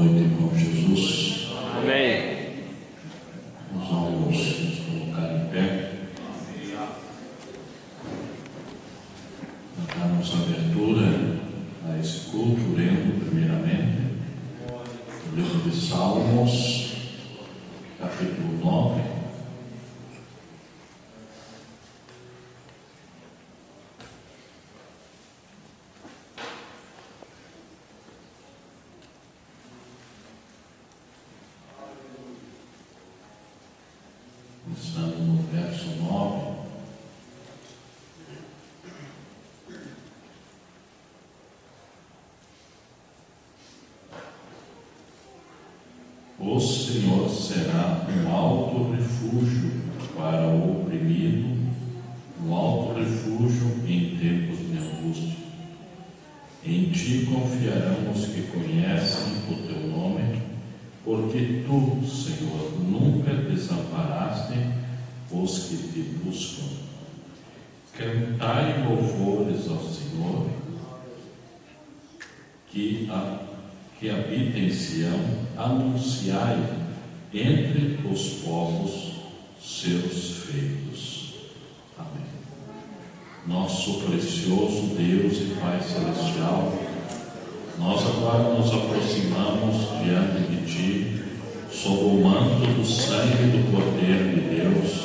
noite com Jesus. Amém. Nós vamos nos colocar em pé. Damos abertura a esse culto, lendo primeiramente o livro de Salmos, capítulo 9. Estamos no verso 9. O Senhor será um alto refúgio para o oprimido, um alto refúgio em tempos de angústia. Em ti confiarão os que conhecem o teu nome, porque tu, Senhor, nunca desamparaste os que te buscam. Cantai louvores ao Senhor, que habita em Sião, anunciai entre os povos seus feitos. Amém. Nosso precioso Deus e Pai Celestial, nós agora nos aproximamos diante de Ti, sob o manto do sangue do Cordeiro de Deus.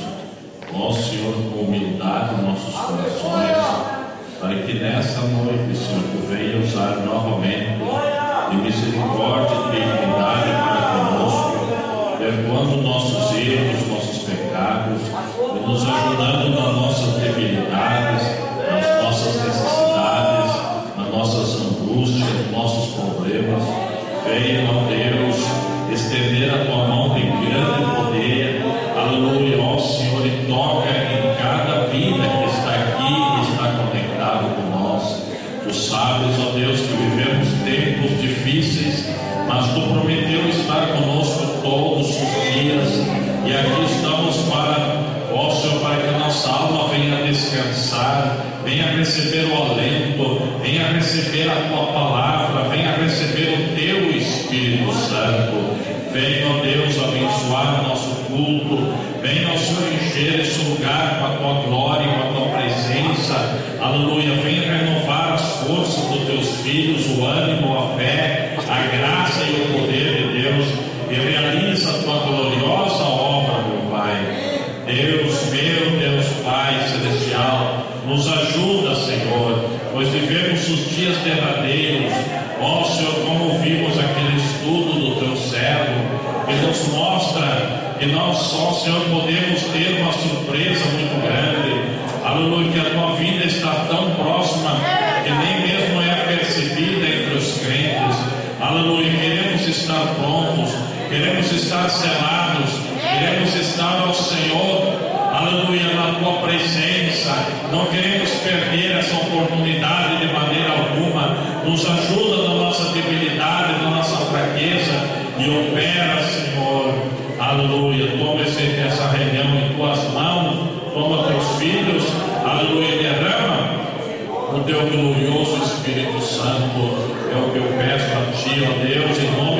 Ó Senhor, com humildade em nossos corações, para que nessa noite, Senhor, Tu venha usar novamente de misericórdia e benignidade para conosco, perdoando nossos erros, nossos pecados, e nos ajudando nas nossas debilidades, nas nossas necessidades, nas nossas angústias, nos nossos problemas. Venha, ó Deus, estender a Tua mão de grande poder, aleluia, ó Senhor, e toca em cada vida que está aqui e está conectado com nós. Tu sabes, ó Deus, que vivemos tempos difíceis, mas Tu prometeu estar conosco todos os dias, e aqui estamos para, ó Senhor, para que a nossa alma venha descansar, venha receber o alento, venha receber a Tua palavra, venha receber o Teu Espírito Santo. Venha, ó Deus, abençoar o nosso culto, venha, ó Senhor, encher esse lugar com a Tua glória, com a Tua presença, aleluia. Venha renovar as forças dos Teus filhos, o ânimo, a fé, a graça e o poder de Deus, e realiza a Tua gloriosa obra, meu Pai. Deus meu, Deus Pai Celestial, nos ajuda, Senhor, pois vivemos os dias derradeiros. Ó Senhor, como vimos aquele estudo do Teu servo, que nos mostra que nós só, Senhor, podemos ter uma surpresa muito grande. Aleluia, que a Tua vinda está tão próxima que nem mesmo é percebida entre os crentes. Aleluia, queremos estar prontos, queremos estar selados, queremos estar ao Senhor, aleluia, na Tua presença. Não queremos perder essa oportunidade de maneira alguma. Nos ajuda na nossa debilidade, na nossa fraqueza, e opera, Senhor, aleluia. Toma essa reunião em Tuas mãos, toma Teus filhos, aleluia, e derrama o Teu glorioso Espírito Santo. É o que eu peço a Ti, ó Deus, em nome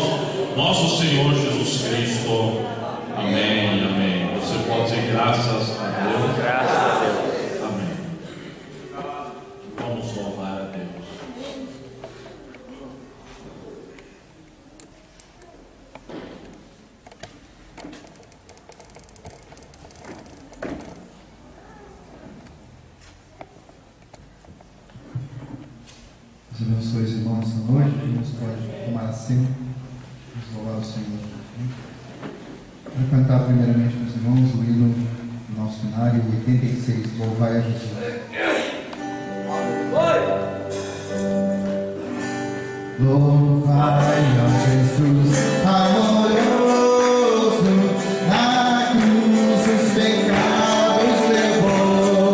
do nosso Senhor Jesus Cristo. Amém, amém. Você pode dizer graças a Deus. Graças a Deus. Amém. Vamos louvar a Deus. Deus abençoe os irmãos essa noite, que nos pode tomar assento, nos louvar o Senhor. Vou cantar primeiramente com os irmãos o hino do nosso cenário 86, Louvai a Jesus. Louvai a Jesus, amoroso, na cruz os pecados levou.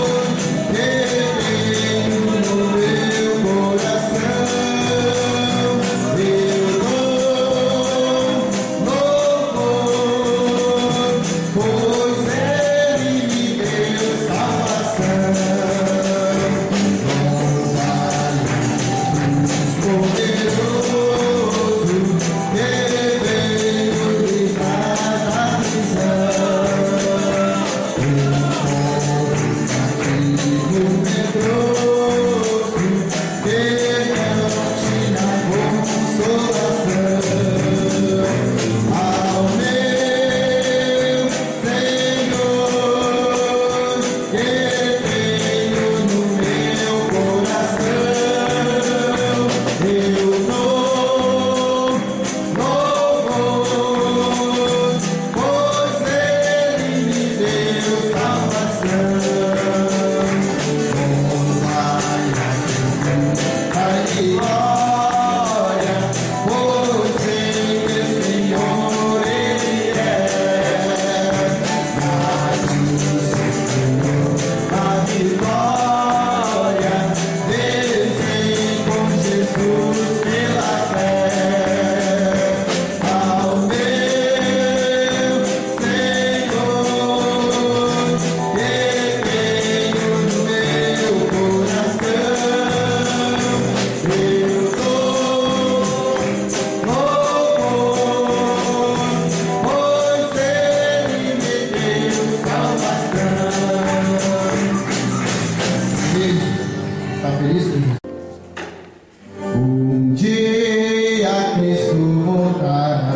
Senhor, Está feliz com isso? Um dia Cristo voltará.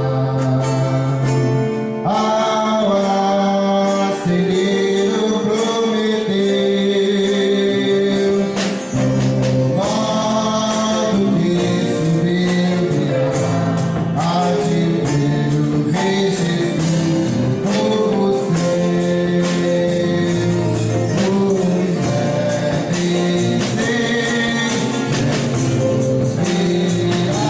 Ao acender o Prometeu, no modo que subiu virá, há de ver o Rei Jesus, o povo seu. Luz deve ser, Jesus virá,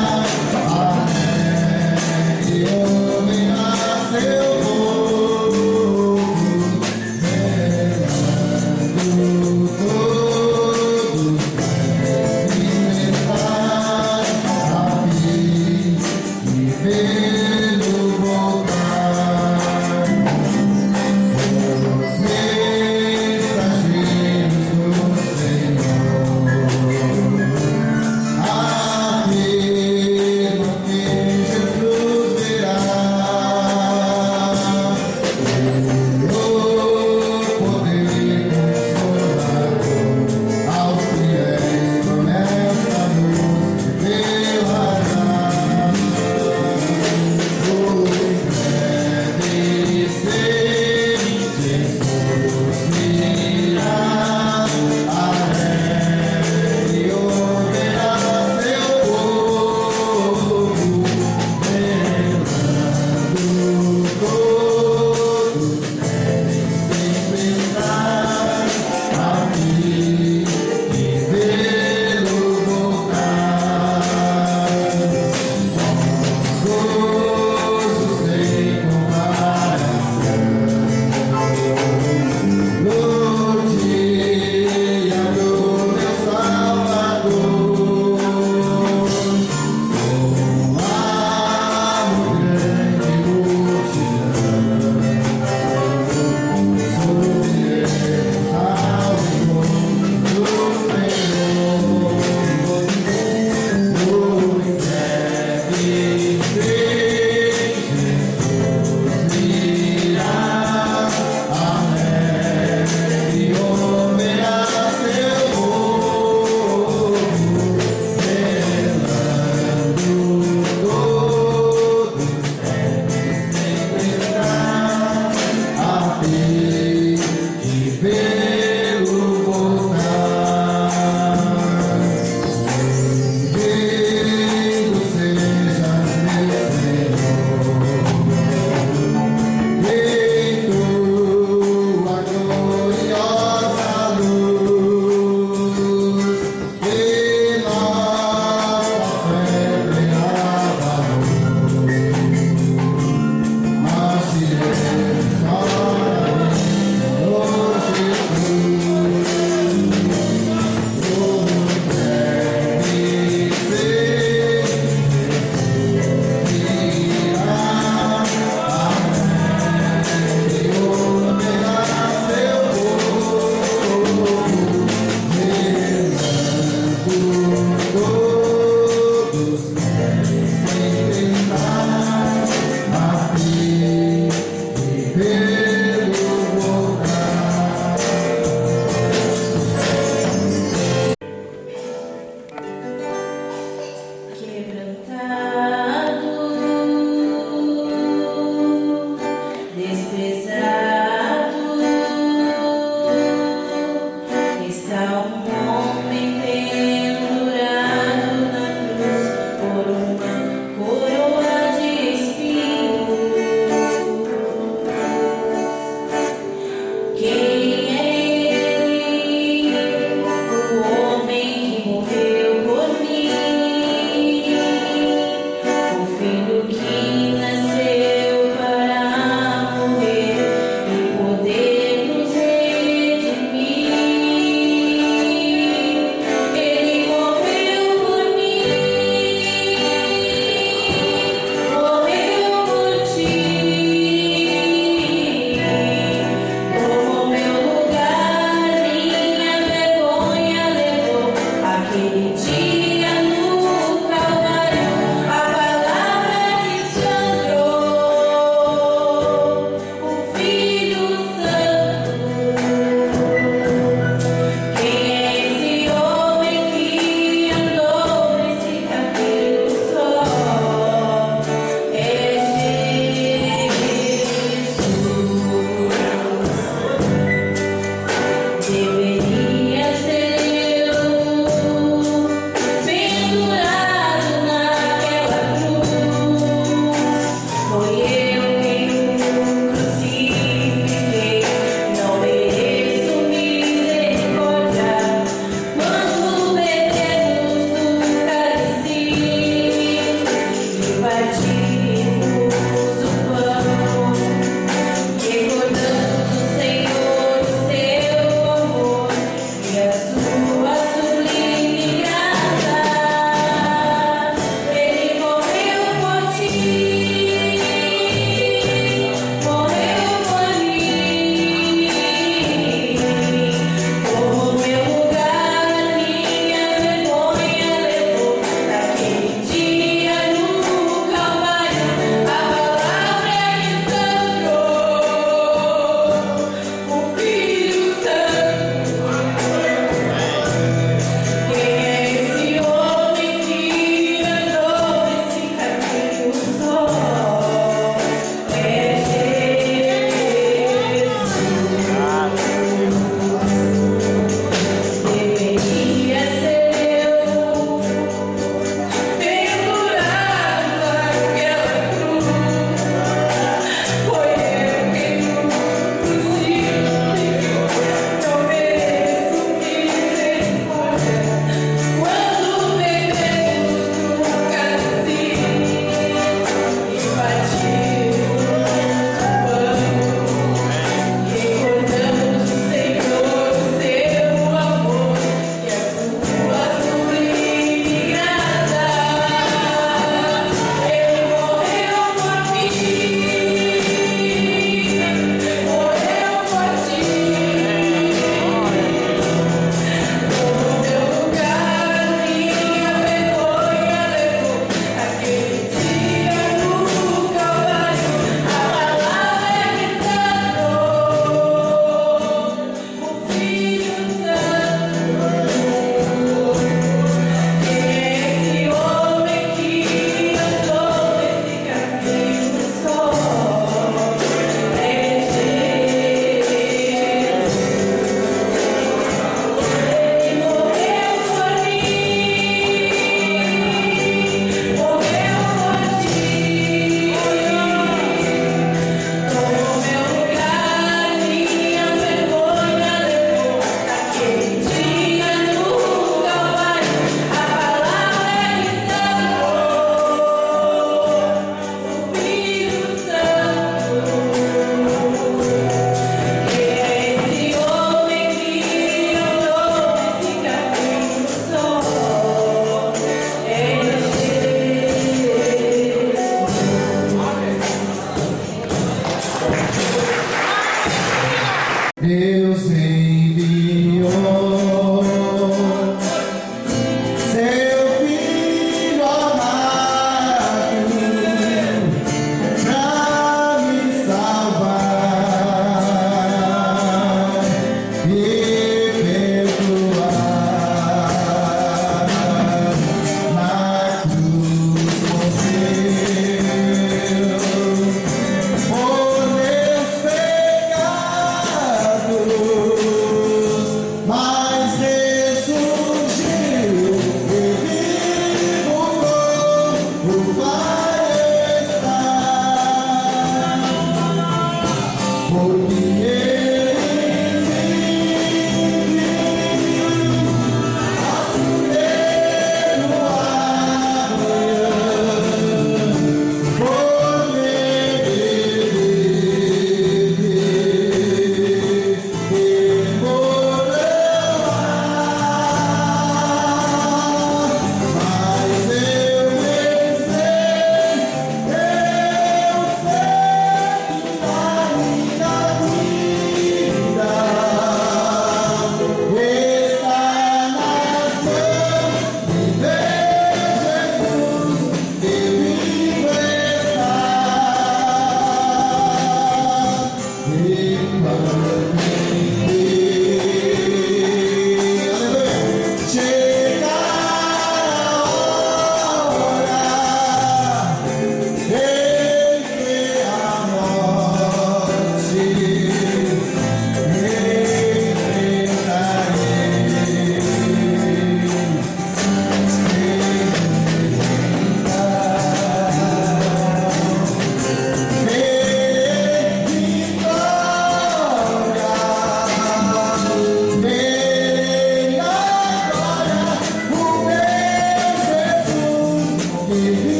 alegre ouvirá seu povo, velando todos devem estar a fim de vê-lo voltar. Os mensageiros do Senhor afirmam que Jesus virá. O poder consolador aos fiéis promessa-nos revelará. Deve ser, Jesus virá, alegre ouvirá seu povo, velando todos devem sempre estar a fim de vê-lo voltar. Gozo sem comparação no dia do meu Salvador, com amor grande multidão, subiremos ao encontro do Senhor. Muito deve ser, Jesus virá, alegre ouvirá seu povo, velando todos devem sempre estar a fim de vê-lo voltar. Bendito sejas, meu Senhor, em tua gloriosa luz, que nossa fé pregava, mas iremos oraremos, oh Jesus. Muito deve ser, virá, alegre ouvirá seu povo, velando todos devem sempre estar a fim de vê-lo voltar. Quebrantado, desprezado, está um homem pendurado na cruz por uma coroa de espinhos. Quem é ele? O homem que morreu por mim, o filho que nasceu para morrer e poder nos redimir.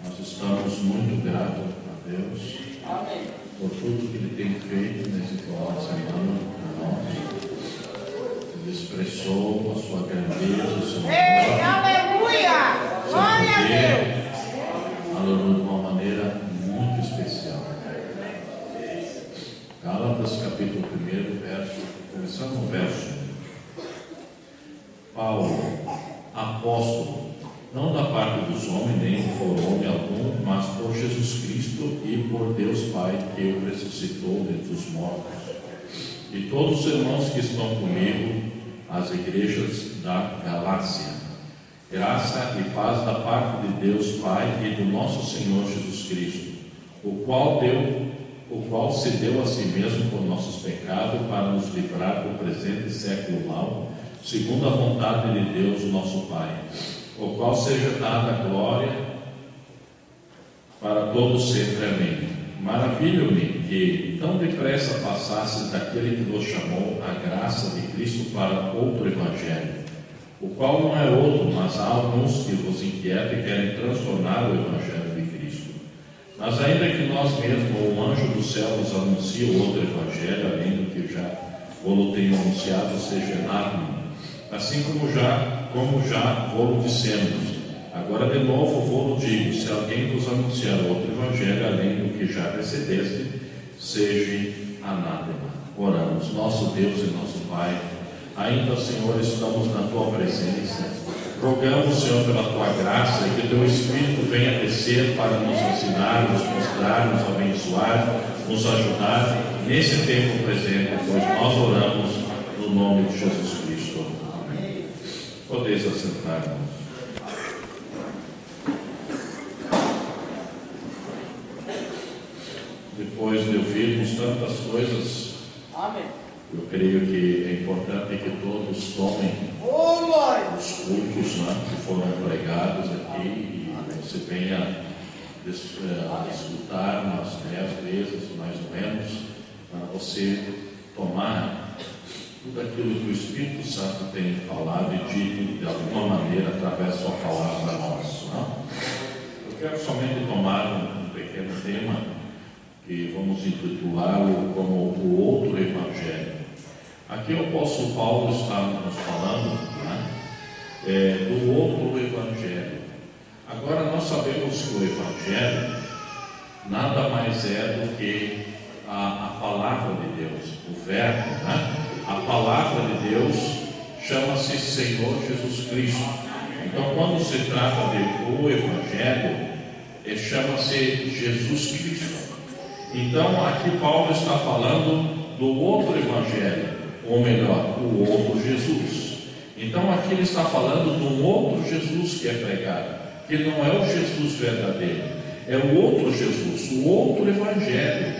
Nós estamos muito gratos a Deus por tudo que Ele tem feito nesse final de semana para nós. Ele expressou a sua grandeza, o seu amor, Aleluia! Glória a Deus! aleluia, de uma maneira muito especial. Gálatas capítulo 1, começando no verso 1. Paulo, apóstolo, não da parte dos homens, nem por homem algum, mas por Jesus Cristo e por Deus Pai, que o ressuscitou dentre os mortos. E todos os irmãos que estão comigo, as igrejas da Galácia. Graça e paz da parte de Deus Pai e do nosso Senhor Jesus Cristo, o qual se deu a si mesmo por nossos pecados para nos livrar do presente século mau, segundo a vontade de Deus, nosso Pai, o qual seja dada a glória para todos sempre. Amém. Maravilho-me que tão depressa passasses daquele que nos chamou a graça de Cristo para outro evangelho, o qual não é outro, mas há alguns que vos inquietam e querem transtornar o evangelho de Cristo. Mas ainda que nós mesmos, ou um anjo do céu, vos anuncie outro evangelho, além do que já vos tenho anunciado, seja anátema. Assim como já vos dissemos, agora de novo vos digo, se alguém vos anunciar outro evangelho, além do que já recebeste, seja anátema. Oramos. Nosso Deus e nosso Pai, ainda, Senhor, estamos na Tua presença. Rogamos, Senhor, pela Tua graça, e que o Teu Espírito venha descer para nos ensinar, nos mostrar, nos abençoar, nos ajudar nesse tempo presente, pois nós oramos no nome de Jesus Cristo. Amém. Podeis assentar-nos. Depois de ouvirmos tantas coisas, eu creio que é importante que todos tomem os cultos, né, que foram pregados aqui, e você venha a escutar umas 10 vezes, mais ou menos, para você tomar tudo aquilo que o Espírito Santo tem falado e dito de alguma maneira através da sua palavra nossa. Não? Eu quero somente tomar um pequeno tema que vamos intitulá-lo como o outro evangelho. Aqui o apóstolo Paulo está nos falando, né, do outro evangelho. Agora nós sabemos que o evangelho nada mais é do que a palavra de Deus, o verbo, né? A palavra de Deus chama-se Senhor Jesus Cristo. Então quando se trata de o evangelho, chama-se Jesus Cristo. Então aqui Paulo está falando do outro evangelho, ou melhor, o outro Jesus. Então aqui ele está falando de um outro Jesus que é pregado, que não é o Jesus verdadeiro, é o outro Jesus, o outro evangelho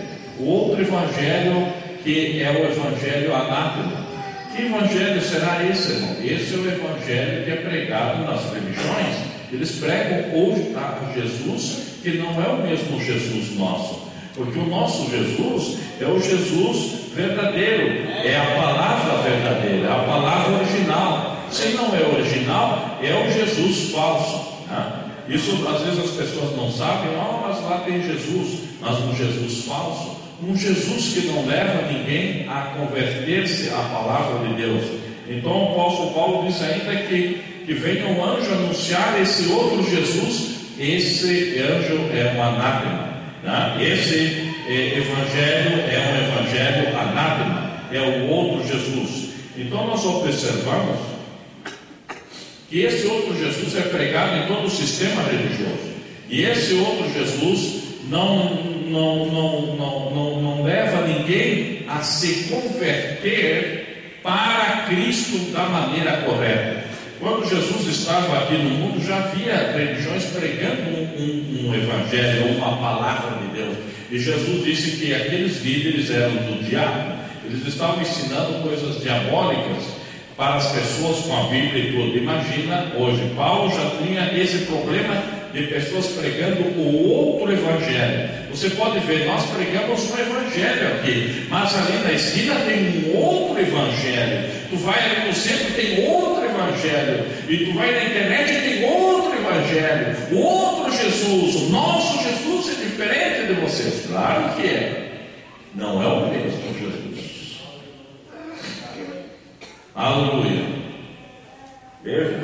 que é o evangelho anátema. Que evangelho será esse, irmão? Esse é o evangelho que é pregado nas religiões. Eles pregam hoje a Jesus que não é o mesmo Jesus nosso, porque o nosso Jesus é o Jesus verdadeiro, é a palavra verdadeira, é a palavra original. Se não é original, é o Jesus falso, né? Isso às vezes as pessoas não sabem. Mas lá tem Jesus, mas um Jesus falso, um Jesus que não leva ninguém a converter-se à palavra de Deus. Então o apóstolo Paulo diz ainda que venha um anjo anunciar esse outro Jesus. Esse anjo é um anátema, né? Esse evangelho é um evangelho anátema, é o outro Jesus. Então nós observamos que esse outro Jesus é pregado em todo o sistema religioso, e esse outro Jesus não leva ninguém a se converter para Cristo da maneira correta. Quando Jesus estava aqui no mundo, já havia religiões pregando um evangelho, uma palavra de Deus. E Jesus disse que aqueles líderes eram do diabo. Eles estavam ensinando coisas diabólicas para as pessoas com a Bíblia e tudo. Imagina hoje, Paulo já tinha esse problema de pessoas pregando o outro evangelho. Você pode ver, nós pregamos um evangelho aqui, mas ali na esquina tem um outro evangelho. Tu vai ali no centro, tem outro evangelho, e tu vai na internet e tem outro evangelho. Evangelho, o outro Jesus, o nosso Jesus é diferente de vocês. Claro que é. Não é o mesmo Jesus. Aleluia. Veja.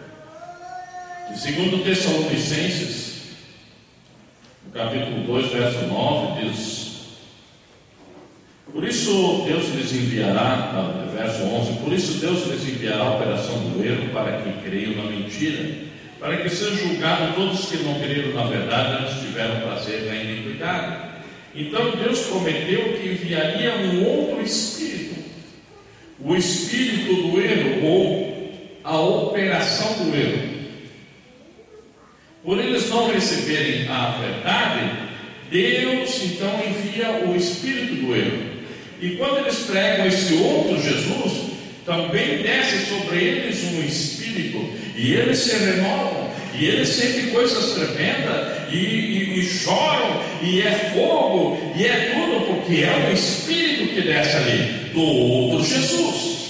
Em 2 Tessalonicenses, no capítulo 2, verso 9, diz: por isso Deus lhes enviará, verso 11, por isso Deus lhes enviará a operação do erro para que creiam na mentira, para que sejam julgados todos que não creram na verdade, antes tiveram prazer na iniquidade. Então Deus prometeu que enviaria um outro espírito, o espírito do erro, ou a operação do erro. Por eles não receberem a verdade, Deus então envia o espírito do erro. E quando eles pregam esse outro Jesus, também desce sobre eles um espírito, e eles se renovam, e eles sentem coisas tremendas, e choram, e é fogo, e é tudo, porque é o espírito que desce ali, do outro Jesus.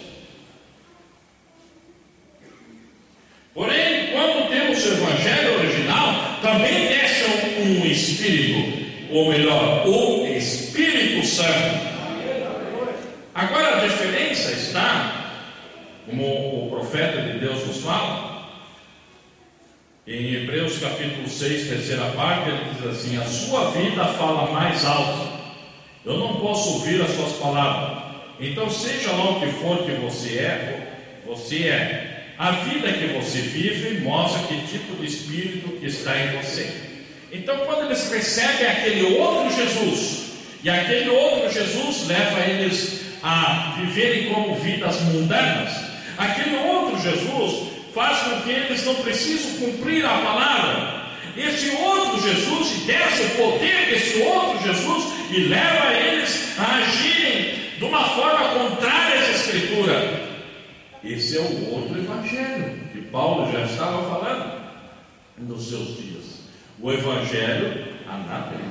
Porém, quando temos o Evangelho original, também desce um espírito, ou melhor, o Espírito Santo. Agora a diferença está, como o profeta de Deus nos fala, em Hebreus capítulo 6, terceira parte, ele diz assim: a sua vida fala mais alto, eu não posso ouvir as suas palavras, então seja lá o que for que você é. A vida que você vive mostra que tipo de espírito que está em você. Então quando eles recebem aquele outro Jesus, e aquele outro Jesus leva eles a viverem como vidas mundanas, aquele outro Jesus faz com que eles não precisem cumprir a palavra. Esse outro Jesus, e desce o poder desse outro Jesus, e leva eles a agirem de uma forma contrária à Escritura. Esse é o outro Evangelho que Paulo já estava falando nos seus dias. O Evangelho anátema,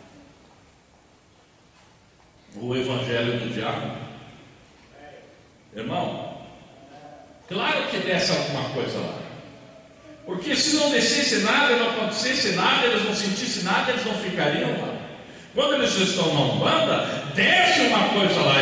o Evangelho do diabo. Irmão, claro que desce alguma coisa lá, porque se não descesse nada, não acontecesse nada, eles não sentissem nada, eles não ficariam lá. Quando eles estão na Umbanda, desce uma coisa lá,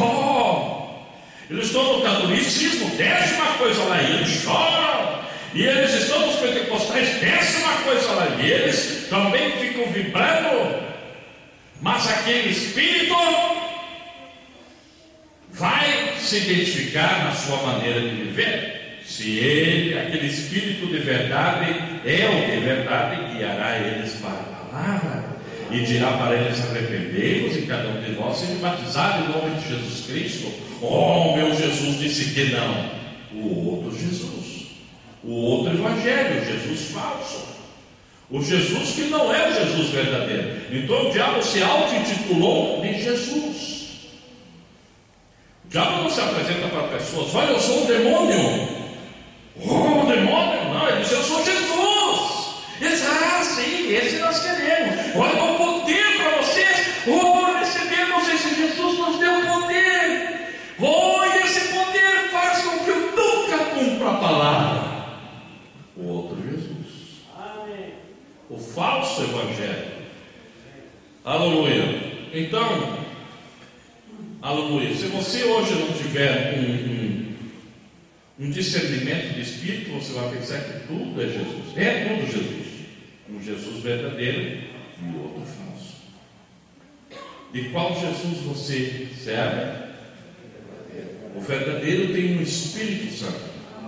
eles estão no catolicismo, desce uma coisa lá, e eles choram. E eles estão nos pentecostais, desce uma coisa lá, e eles também ficam vibrando. Mas aquele espírito vai se identificar na sua maneira de viver. Se ele, aquele espírito de verdade, é o de verdade, guiará eles para a palavra e dirá para eles: arrependei-vos e cada um de vós seja batizado em nome de Jesus Cristo. Oh, meu Jesus disse que não. O outro Jesus, o outro Evangelho, o Jesus falso, o Jesus que não é o Jesus verdadeiro. Então o diabo se auto-intitulou de Jesus. O diabo não se apresenta para pessoas: olha, eu sou um demônio. Oh, um demônio? Não, ele diz: eu sou Jesus. Ele diz: ah, sim, esse nós queremos. Olha o poder para vocês. Oh, recebemos esse Jesus, nos deu poder. Oh, e esse poder faz com que eu nunca cumpra a palavra. O outro Jesus. Amém. O falso Evangelho. Aleluia. Então, aleluia. Se você hoje não tiver um discernimento de espírito, você vai pensar que tudo é Jesus. É tudo Jesus. Um Jesus verdadeiro e o outro falso. De qual Jesus você serve? O verdadeiro tem um Espírito Santo.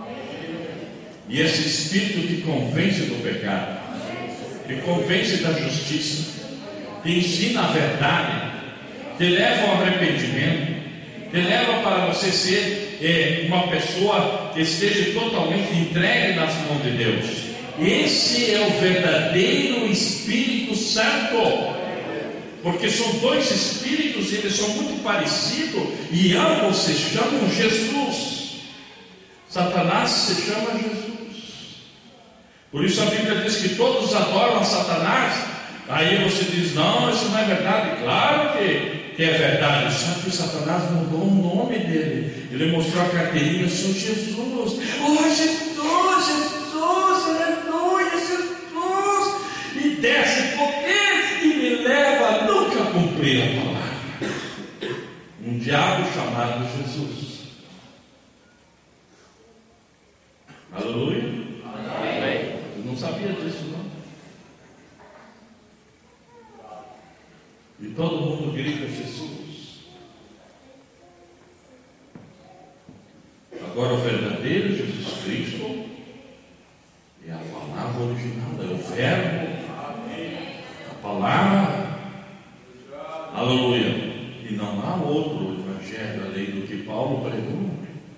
E esse Espírito te convence do pecado, te convence da justiça, te ensina a verdade, te leva ao arrependimento, te leva para você ser uma pessoa que esteja totalmente entregue nas mãos de Deus. Esse é o verdadeiro Espírito Santo. Porque são dois espíritos, eles são muito parecidos, e ambos se chamam Jesus. Satanás se chama Jesus. Por isso a Bíblia diz que todos adoram a Satanás. Aí você diz: não, isso não é verdade. Claro que é verdade, só que o Satanás mudou o nome dele. Ele mostrou a carteirinha: eu sou Jesus. Oh, Jesus, Jesus, aleluia. cumprir a palavra. Um diabo chamado Jesus. Aleluia. Amém. Eu não sabia disso, não. E todo mundo grita Jesus. Agora o verdadeiro Jesus Cristo é a palavra original, é o verbo, a palavra. Aleluia. E não há outro evangelho além do que Paulo pregou.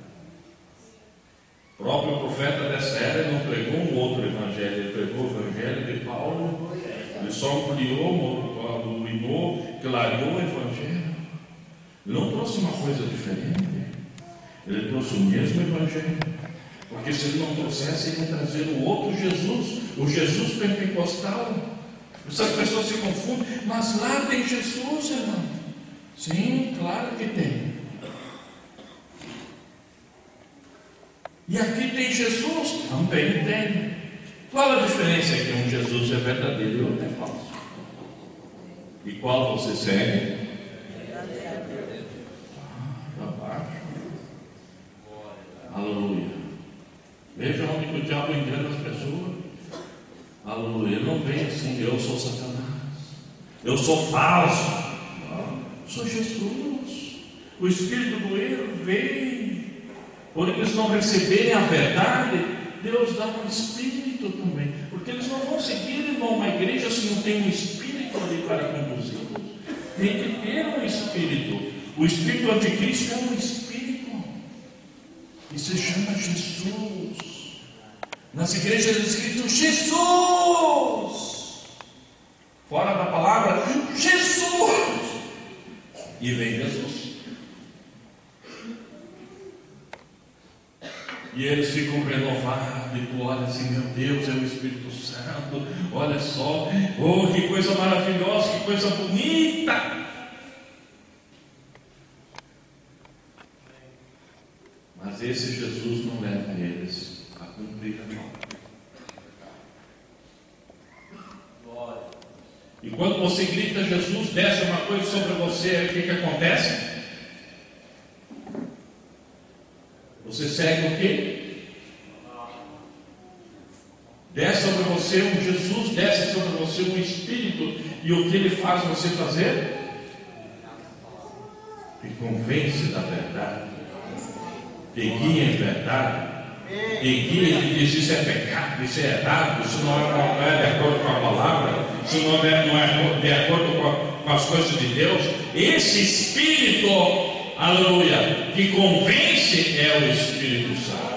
O próprio profeta dessa era não pregou um outro evangelho, ele pregou o evangelho de Paulo. Ele só ampliou, iluminou, clareou o evangelho. Ele não trouxe uma coisa diferente. Ele trouxe o mesmo evangelho. Porque se ele não trouxesse, ele ia trazer o outro Jesus, o Jesus pentecostal. Essas pessoas se confundem, mas lá tem Jesus, irmão. Sim, claro que tem. E aqui tem Jesus? Também tem. Qual a diferença é que um Jesus é verdadeiro e outro é falso? E qual você segue? Para baixo. Aleluia. Veja onde que o diabo engana as pessoas. Aleluia. Ele não vem assim, eu sou Satanás, eu sou falso. Não, sou Jesus. O espírito do erro vem. Por eles não receberem a verdade, Deus dá um espírito também. Porque eles não vão seguir, irmão, uma igreja se não tem um espírito ali para conduzi-los. Tem que ter um espírito. O espírito anticristo é um espírito. E se chama Jesus. Nas igrejas é escrito Jesus. Fora da palavra, Jesus. E vem Jesus. E eles ficam renovados, e tu olha assim, meu Deus, é o Espírito Santo, olha só, oh, que coisa maravilhosa, que coisa bonita. Mas esse Jesus não leva eles a cumprir a norma. E quando você grita Jesus, desce uma coisa sobre você, aí o que acontece? Você segue o quê? Desce sobre você um Jesus, desce sobre você um Espírito, e o que ele faz você fazer? Te convence da verdade, te guia em verdade, te guia e te diz: isso é pecado, isso é errado, isso não é de acordo com a palavra, isso não é de acordo com as coisas de Deus. Esse Espírito, aleluia, que convence é o Espírito Santo.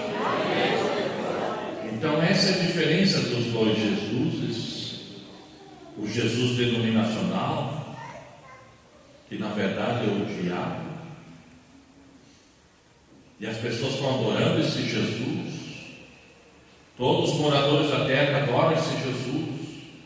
Então essa é a diferença dos dois Jesuses. O Jesus denominacional, que na verdade é o diabo, e as pessoas estão adorando esse Jesus. Todos os moradores da terra adoram esse Jesus.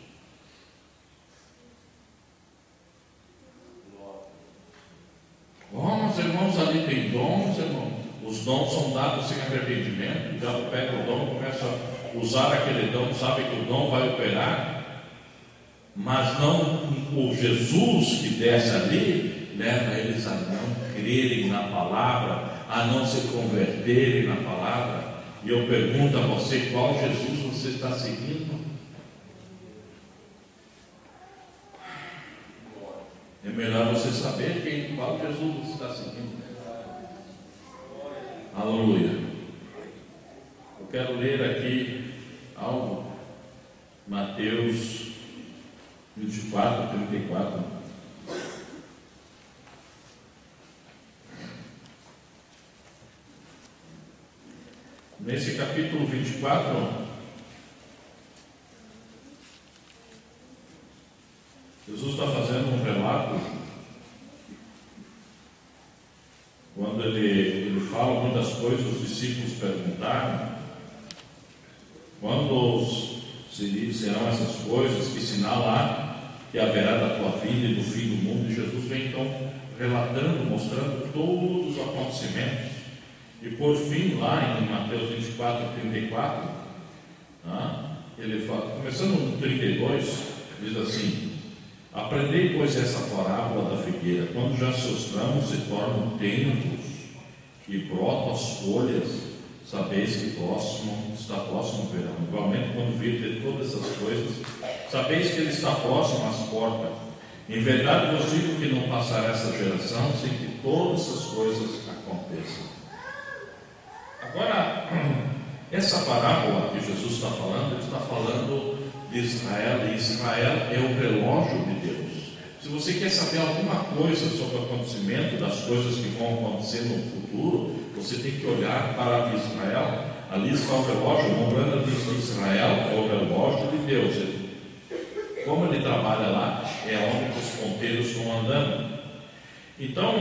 Os irmãos ali têm dons, irmão. Os dons são dados sem arrependimento. O diabo pega o dom, começa a usar aquele dom, sabe que o dom vai operar, mas não o Jesus que desce ali leva eles a não crerem na palavra, a não se converterem na palavra. E eu pergunto a você: qual Jesus você está seguindo? É melhor você saber qual Jesus você está seguindo. Aleluia. Eu quero ler aqui algo, Mateus 24, 34. Nesse capítulo 24, Jesus está fazendo um relato, quando ele fala muitas coisas, os discípulos perguntaram: quando serão essas coisas, que sinal há que haverá da tua vida e do fim do mundo? E Jesus vem então relatando, mostrando todos os acontecimentos. E por fim, lá em Mateus 24, 34, ele fala, começando no 32, diz assim: Aprendei, pois, essa parábola da figueira: quando já seus ramos se tornam tenros e brotam as folhas, sabeis que está próximo o verão. Igualmente, quando virdes todas essas coisas, sabeis que ele está próximo às portas. Em verdade vos digo que não passará essa geração sem que todas essas coisas aconteçam. Agora, essa parábola que Jesus está falando, ele está falando de Israel, e Israel é o relógio de Deus. Se você quer saber alguma coisa sobre o acontecimento das coisas que vão acontecer no futuro, você tem que olhar para Israel. Ali está o relógio, lembrando que Israel é o relógio de Deus. Como ele trabalha lá, é onde os ponteiros vão andando. Então,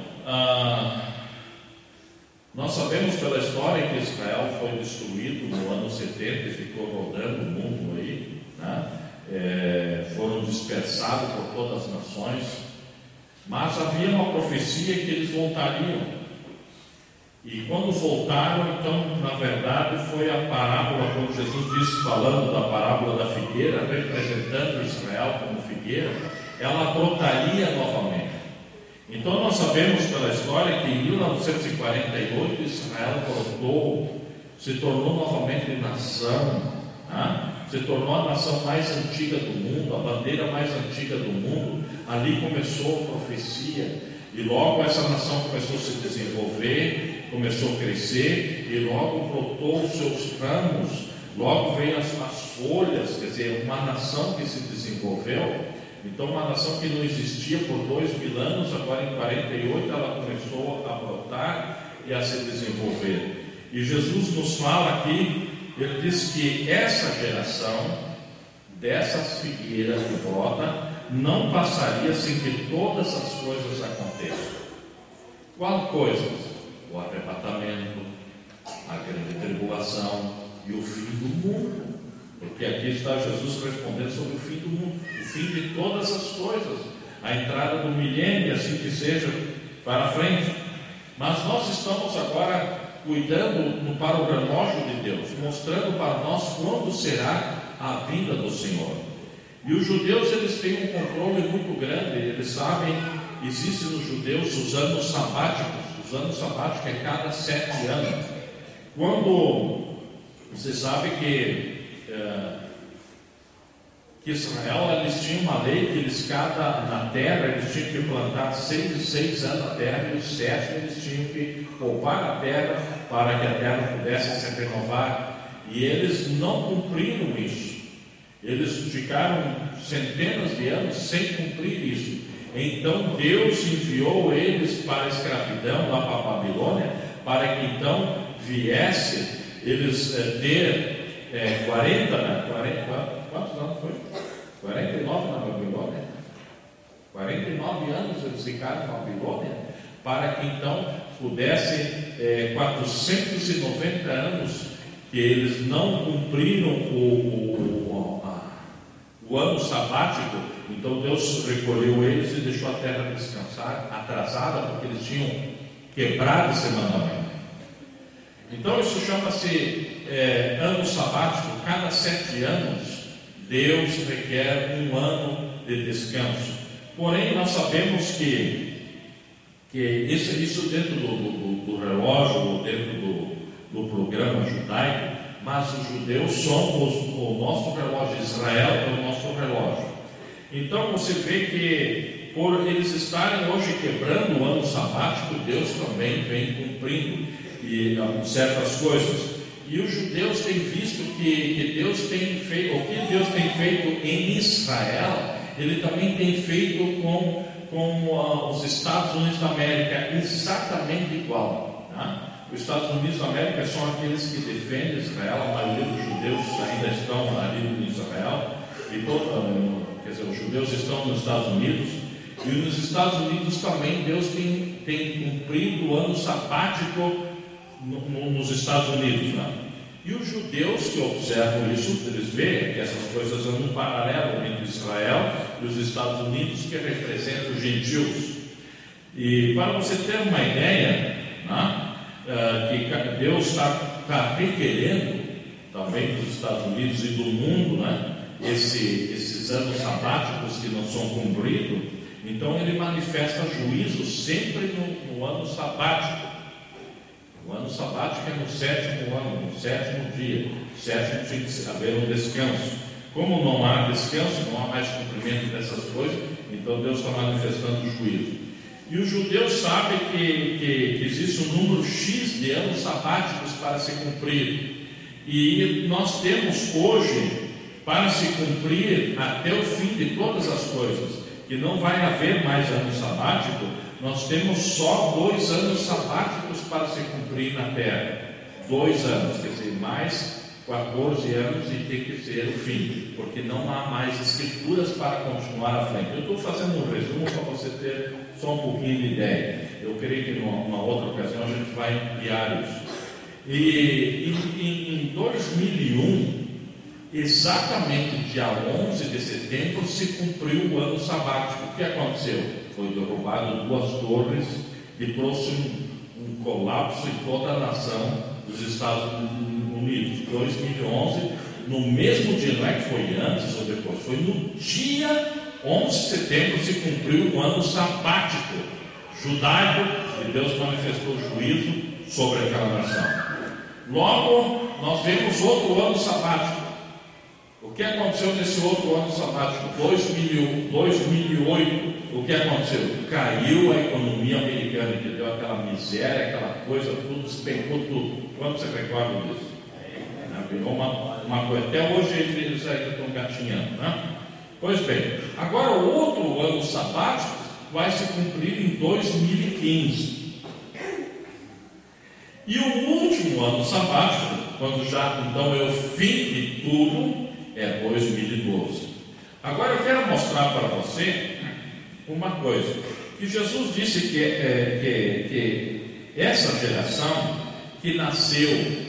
nós sabemos pela história que Israel foi destruído no ano 70 e ficou rodando o mundo aí, né? Foram dispersados por todas as nações, mas havia uma profecia que eles voltariam. E quando voltaram, então, na verdade, foi a parábola, como Jesus disse, falando da parábola da figueira, representando Israel como figueira, ela brotaria novamente. Então, nós sabemos pela história que em 1948 Israel brotou, se tornou novamente nação, né? Se tornou a nação mais antiga do mundo, a bandeira mais antiga do mundo. Ali começou a profecia, e logo essa nação começou a se desenvolver, começou a crescer, e logo brotou os seus ramos, logo veio as folhas, quer dizer, uma nação que se desenvolveu. Então, uma nação que não existia por 2000 anos, agora em 48 ela começou a brotar e a se desenvolver. E Jesus nos fala aqui, ele diz que essa geração dessas figueiras que brota não passaria sem que todas as coisas aconteçam. Qual coisas? O arrebatamento, a grande tribulação e o fim do mundo. Porque aqui está Jesus respondendo sobre o fim do mundo, o fim de todas as coisas, a entrada do milênio, assim que seja, para frente. Mas nós estamos agora cuidando para o relógio de Deus, mostrando para nós quando será a vinda do Senhor. E os judeus, eles têm um controle muito grande, eles sabem, existe nos judeus os anos sabáticos. Os anos sabáticos é cada 7 anos. Quando você sabe que Israel, eles tinham uma lei que eles, na terra, eles tinham que plantar 6 anos a terra, e os 7 eles tinham que poupar a terra para que a terra pudesse se renovar, e eles não cumpriram isso. Eles ficaram centenas de anos sem cumprir isso. Então Deus enviou eles para a escravidão lá para a Babilônia, para que então viesse eles ter quantos anos foi? 49 na Babilônia. 49 anos eles ficaram na Babilônia, para que então pudessem 490 anos que eles não cumpriram o ano sabático. Então Deus recolheu eles e deixou a terra descansar, atrasada, porque eles tinham quebrado esse mandamento. Então isso chama-se ano sabático. Cada 7 anos Deus requer um ano de descanso. Porém, nós sabemos que isso dentro do relógio, ou dentro do programa judaico, mas os judeus são o nosso relógio, Israel é o nosso relógio. Então você vê que por eles estarem hoje quebrando o ano sabático, Deus também vem cumprindo certas coisas. E os judeus têm visto que Deus tem feito, o que Deus tem feito em Israel, Ele também tem feito com os Estados Unidos da América, exatamente igual, né? Os Estados Unidos da América são aqueles que defendem Israel, a maioria dos judeus ainda estão ali em Israel, quer dizer, os judeus estão nos Estados Unidos, e nos Estados Unidos também Deus tem cumprido o ano sabático nos Estados Unidos, né? E os judeus que observam isso, eles veem que essas coisas andam paralelo entre Israel e os Estados Unidos, que representam os gentios. E para você ter uma ideia, né, que Deus está requerendo também dos Estados Unidos e do mundo, né, esses esses anos sabáticos que não são cumpridos, então ele manifesta juízo sempre no ano sabático. O ano sabático é no 7º ano, no 7º dia. O 7º tinha que haver um descanso. Como não há descanso, não há mais cumprimento dessas coisas, então Deus está manifestando o juízo. E os judeus sabem que existe um número X de anos sabáticos para se cumprir. E nós temos hoje, para se cumprir até o fim de todas as coisas, que não vai haver mais ano sabático, nós temos só 2 anos sabáticos para se cumprir na terra. 2 anos, quer dizer, mais 14 anos e tem que ser o fim, porque não há mais escrituras para continuar à frente. Eu estou fazendo um resumo para você ter só um pouquinho de ideia. Eu creio que numa outra ocasião a gente vai ampliar isso. E em 2001, exatamente dia 11 de setembro, se cumpriu o ano sabático. O que aconteceu? Foi derrubado 2 torres e trouxe um colapso em toda a nação dos Estados Unidos. 2011, no mesmo dia, não é que foi antes ou depois, foi no dia 11 de setembro se cumpriu o ano sabático judaico e Deus manifestou o juízo sobre aquela nação. Logo, nós vemos outro ano sabático. O que aconteceu nesse outro ano sabático? 2008, o que aconteceu? Caiu a economia americana, que deu aquela miséria, aquela coisa, tudo, despencou tudo. Quando você recorda disso? Virou uma coisa. Até hoje eles ainda estão gatinhando, né? Pois bem, agora o outro ano sabático vai se cumprir em 2015. E o último ano sabático, quando já então é o fim de tudo, é 2012. Agora eu quero mostrar para você uma coisa, que Jesus disse que essa geração que nasceu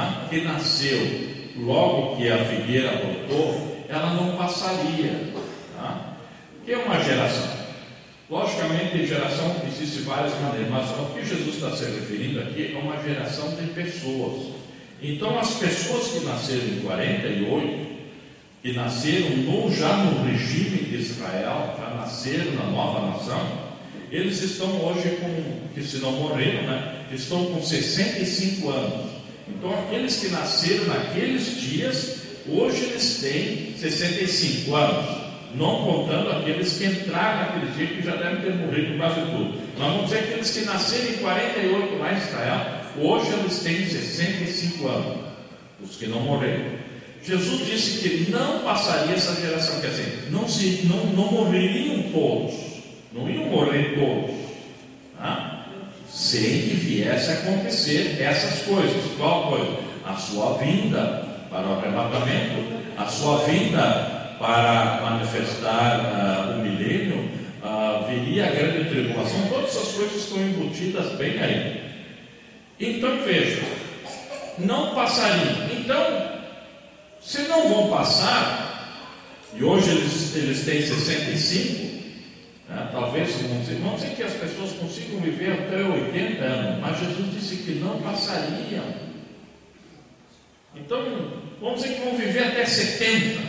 logo que a figueira brotou, ela não passaria. Tá? O que é uma geração? Logicamente, geração existe várias maneiras, mas o que Jesus está se referindo aqui é uma geração de pessoas. Então, as pessoas que nasceram em 48, que nasceram já no regime de Israel, já nasceram na nova nação, eles estão hoje que se não morreram, né, estão com 65 anos. Então, aqueles que nasceram naqueles dias, hoje eles têm 65 anos, não contando aqueles que entraram naquele dia, que já devem ter morrido quase tudo. Nós vamos dizer aqueles que nasceram em 48 lá em Israel, hoje eles têm 65 anos, os que não morreram. Jesus disse que não passaria essa geração, quer dizer, não morreriam todos, não iam morrer todos, tá? Sem que viesse a acontecer essas coisas. Qual coisa? A sua vinda para o arrebatamento, a sua vinda para manifestar o milênio, viria a grande tribulação, todas essas coisas estão embutidas bem aí. Então veja, não passariam. Então, se não vão passar, e hoje eles têm 65, talvez, não sei que as pessoas consigam viver até 80 anos, mas Jesus disse que não passariam. Então, vamos dizer que vão viver até 70.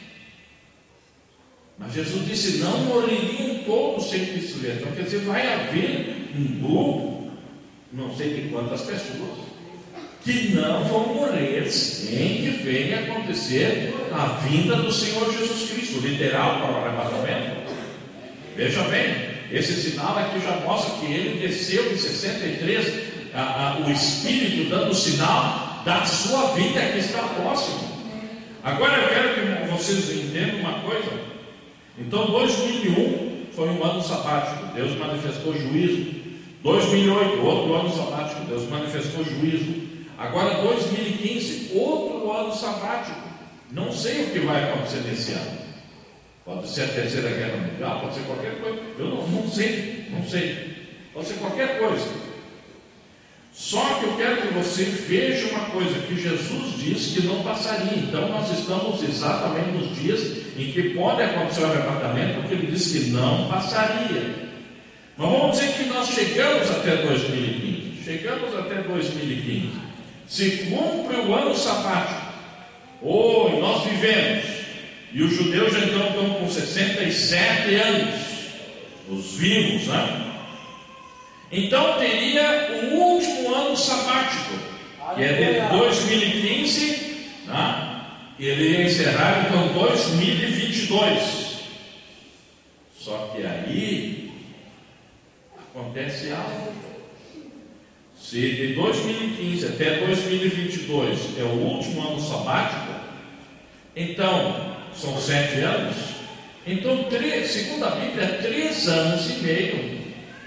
Mas Jesus disse, não morreriam todos sem que isso vier. Então, quer dizer, vai haver um grupo, não sei de quantas pessoas, que não vão morrer sem que venha acontecer a vinda do Senhor Jesus Cristo, literal para o arrebatamento. Veja bem, esse sinal aqui já mostra que ele desceu em 63, o Espírito dando o sinal da sua vida que está próximo. Agora eu quero que vocês entendam uma coisa. Então 2001 foi um ano sabático, Deus manifestou juízo. 2008, outro ano sabático, Deus manifestou juízo. Agora 2015, outro ano sabático. Não sei o que vai acontecer nesse ano. Pode ser a Terceira Guerra Mundial, pode ser qualquer coisa. Eu não sei. Pode ser qualquer coisa. Só que eu quero que você veja uma coisa, que Jesus disse que não passaria. Então nós estamos exatamente nos dias em que pode acontecer o arrebatamento, porque ele disse que não passaria. Mas vamos dizer que nós chegamos até 2015. Se cumpre o ano sabático. E nós vivemos. E os judeus então estão com 67 anos, os vivos, né? Então teria o último ano sabático, que é de 2015, né? Ele ia encerrar então 2022. Só que aí acontece algo. Se de 2015 até 2022 é o último ano sabático, então são 7 anos. Então, segundo a Bíblia, 3 anos e meio.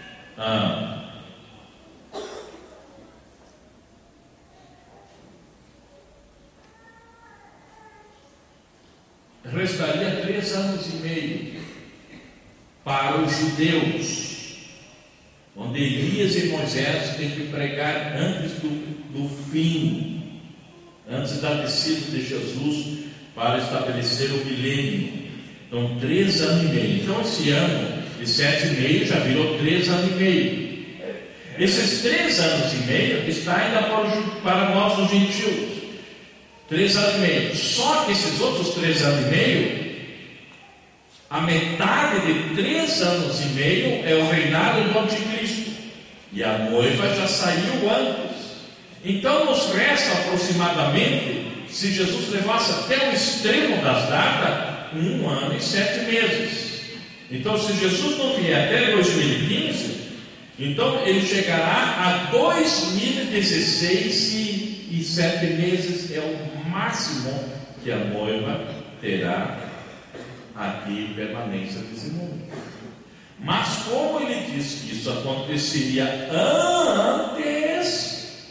Restaria 3 anos e meio para os judeus, onde Elias e Moisés têm que pregar antes do fim, antes da descida de Jesus, para estabelecer o milênio. Então 3 anos e meio. Então esse ano de 7,5 já virou 3 anos e meio. Esses 3 anos e meio está ainda para nós os gentios. 3 anos e meio. Só que esses outros 3 anos e meio, a metade de 3 anos e meio é o reinado do Anticristo. E a noiva já saiu antes. Então nos resta aproximadamente, se Jesus levasse até o extremo das datas, 1 ano e 7 meses. Então se Jesus não vier até 2015, então ele chegará a 2016 e 7 meses é o máximo que a noiva terá aqui permanência desse mundo. Mas como ele disse que isso aconteceria antes,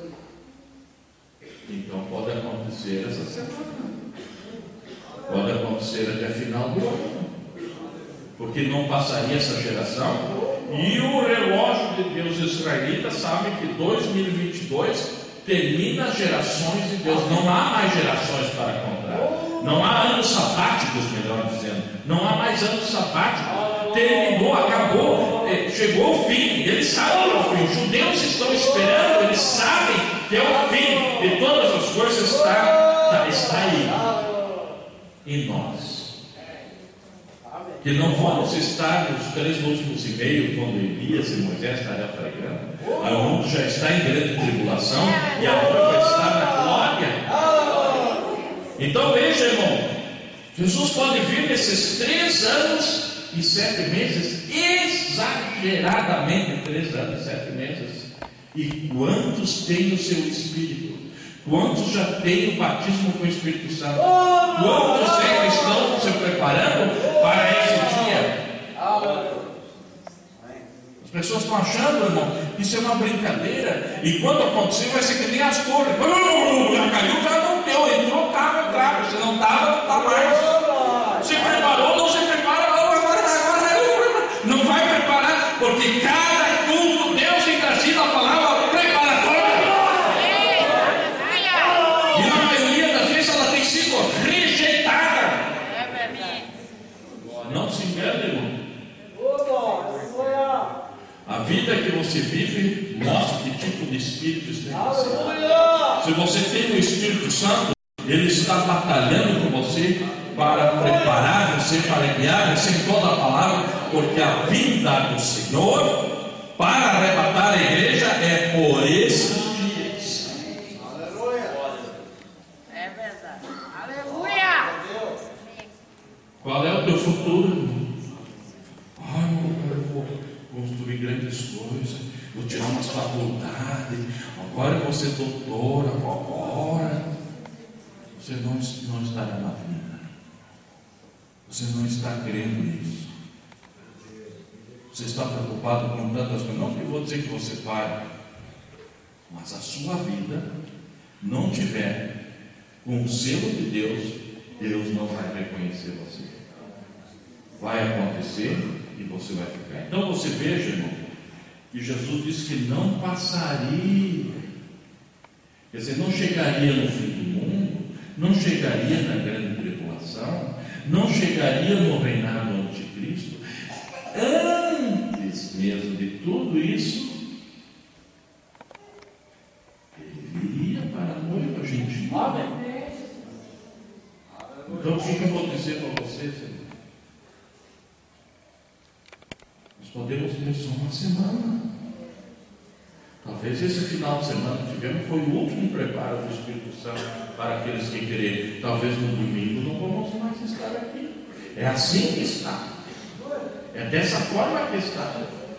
então pode acontecer essa semana, pode acontecer até final do ano, porque não passaria essa geração. E o relógio de Deus israelita sabe que 2022 termina as gerações de Deus. Não há mais gerações para contar. Não há anos sabáticos, melhor dizendo. Não há mais anos sabáticos. Terminou, acabou, chegou o fim. Eles sabem que é o fim. Os judeus estão esperando, eles sabem que é o fim. E todas as coisas está aí. E nós, que não vamos estar nos 3 últimos e meio, quando Elias e Moisés estarão pregando. O mundo já está em grande tribulação e a noiva está na glória. Então veja, irmão, Jesus pode vir nesses 3 anos e 7 meses, exageradamente 3 anos e 7 meses. E quantos têm o seu Espírito? Quantos já têm o batismo com o Espírito Santo? Quantos é que estão se preparando para esse dia? As pessoas estão achando, irmão, que isso é uma brincadeira. E quando acontecer, vai ser que nem as torres. Já caiu, já não deu. Entrou, estava, entrava. Se não estava, não está mais. Se preparou, não se prepara. Agora. Não vai preparar, porque cada culto, Deus encarcina a palavra preparatória. E na maioria das vezes ela tem sido rejeitada. Não se engane, irmão. A vida que você vive mostra que tipo de espírito está em você. Se você tem o Espírito Santo, ele está batalhando com você para preparar você, para guiar você em toda a palavra, porque a vinda do Senhor para arrebatar a igreja é por esses dias. É verdade. Aleluia! Qual é o teu futuro? Eu vou construir grandes coisas, vou tirar umas faculdades, agora eu vou ser doutora, agora. Você não estará na vida. Você não está crendo nisso. Você está preocupado com tantas coisas. Não que eu vou dizer que você pare, mas a sua vida não tiver com o selo de Deus, Deus não vai reconhecer você. Vai acontecer e você vai ficar. Então você veja, irmão, que Jesus disse que não passaria. Quer dizer, não chegaria no fim do mundo, não chegaria na grande tribulação, não chegaria no reinado do Anticristo. Antes mesmo de tudo isso, ele viria para a noiva gentil. Então o que eu vou dizer dizer para vocês, nós podemos ter só uma semana. Talvez esse final de semana que tivemos foi o último preparo do Espírito Santo para aqueles que querem. Talvez no domingo não vamos mais estar aqui. É assim que está. É dessa forma que está.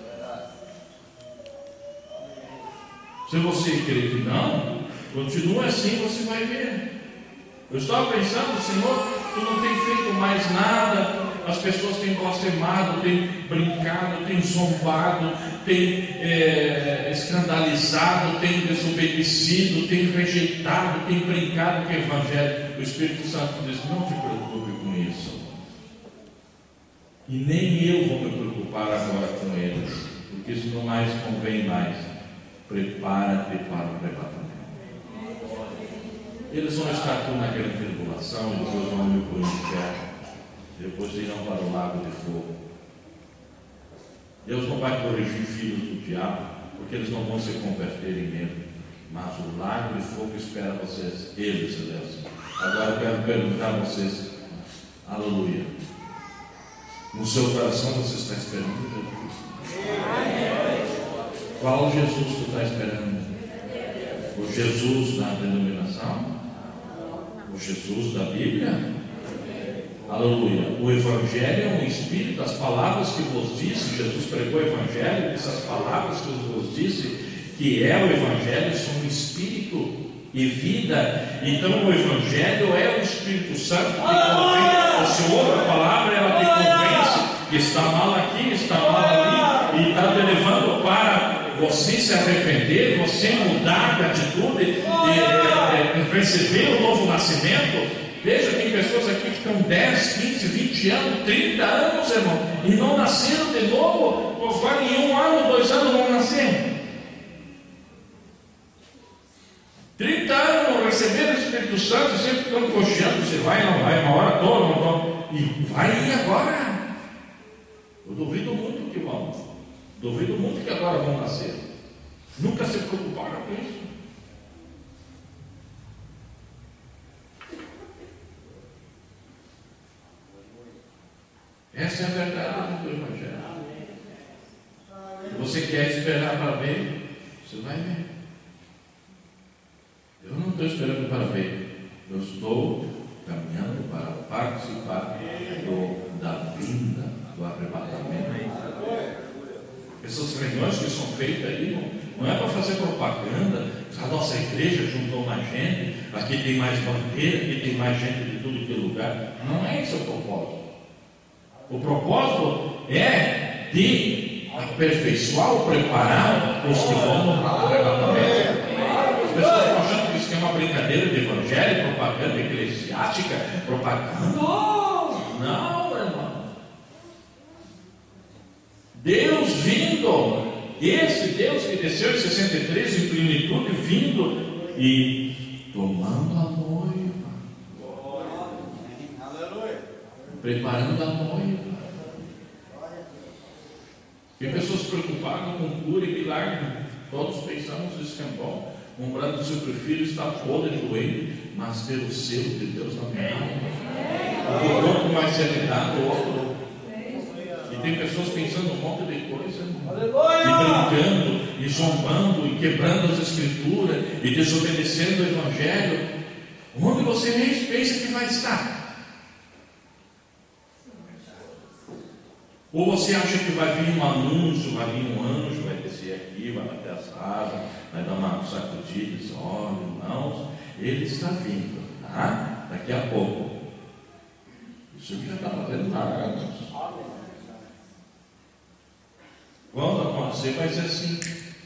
Se você crer que não, continua assim, você vai ver. Eu estava pensando, Senhor, tu não tem feito mais nada. As pessoas têm blasfemado, têm brincado, têm zombado, têm escandalizado, têm desobedecido, têm rejeitado, têm brincado com o Evangelho. O Espírito Santo diz: não te preocupe com isso. E nem eu vou me preocupar agora com eles, porque isso não mais convém mais. Prepara-te para o arrebatamento. Eles vão estar tudo naquela tribulação e depois vão ir para o inferno. Depois irão para o lago de fogo. Deus não vai corrigir filhos do diabo, porque eles não vão se converterem mesmo. Mas o lago de fogo espera vocês, eles, Deus. Agora eu quero perguntar a vocês, aleluia, no seu coração você está esperando Jesus? Qual Jesus tu está esperando? O Jesus da denominação? O Jesus da Bíblia? Aleluia. O Evangelho é um Espírito. As palavras que vos disse, Jesus pregou o Evangelho. Essas palavras que vos disse, que é o Evangelho, são Espírito e vida. Então o Evangelho é o Espírito Santo que convence. Se ouve a palavra, ela te convence que está mal aqui, está mal ali, e está te levando para você se arrepender, você mudar de atitude e receber o novo nascimento. Veja, tem pessoas aqui que estão 10, 15, 20 anos, 30 anos, irmão, e não nasceram de novo. Vai em 1 ano, 2 anos vão nascer. 30 anos não receberam o Espírito Santo, sempre estão cocheando, você vai, não vai, uma hora toda, não toda, e vai agora. Eu duvido muito que vão. Duvido muito que agora vão nascer. Nunca se preocuparam com isso. Essa é a verdade do Evangelho. Se você quer esperar para ver, você vai ver. Eu não estou esperando para ver. Eu estou caminhando para participar da vinda, do arrebatamento. Essas reuniões que são feitas aí não é para fazer propaganda. A nossa igreja juntou mais gente, aqui tem mais bandeira, aqui tem mais gente de tudo que é lugar. Não é esse o propósito. O propósito é de aperfeiçoar ou preparar os que vão no arrebatamento. As pessoas estão achando que isso é uma brincadeira de evangelho, propaganda eclesiástica, propaganda. Não, irmão. Deus vindo, esse Deus que desceu em 63 em plenitude, vindo e tomando a noiva, preparando a noiva. Tem pessoas preocupadas com cura e milagre. Todos pensamos isso que é bom. Um braço do seu filho está podre doente, mas ter o selo de Deus na minha alma. O corpo vai ser dado ao outro. E tem pessoas pensando um monte de coisa, e brincando, e zombando, e quebrando as escrituras, e desobedecendo o Evangelho. Onde você pensa que vai estar? Ou você acha que vai vir um anúncio, vai vir um anjo, vai descer aqui, vai bater as asas, vai dar uma sacudida e diz: olha, irmãos, ele está vindo, tá? Daqui a pouco. Isso já está fazendo nada. Quando acontecer, vai ser assim.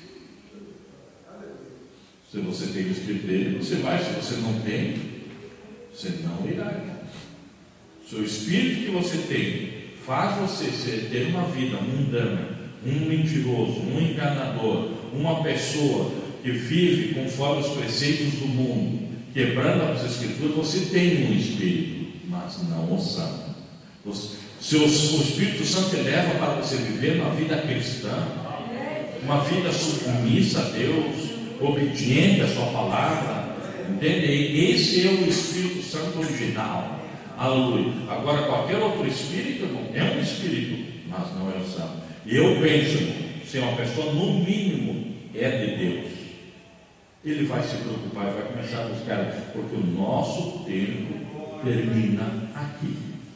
Se você tem o Espírito dele, você vai. Se você não tem, você não irá. Se o Espírito que você tem faz você ter uma vida mundana, um mentiroso, um enganador, uma pessoa que vive conforme os preceitos do mundo, quebrando as escrituras, você tem um Espírito, mas não o Santo. O Espírito Santo te leva para você viver uma vida cristã, uma vida submissa a Deus, obediente à sua palavra, entende? Esse é o Espírito Santo original. Aleluia. Agora, qualquer outro espírito, irmão, é um espírito, mas não é o santo. E eu penso, irmão, se uma pessoa, no mínimo, é de Deus, ele vai se preocupar e vai começar a buscar, porque o nosso tempo termina aqui.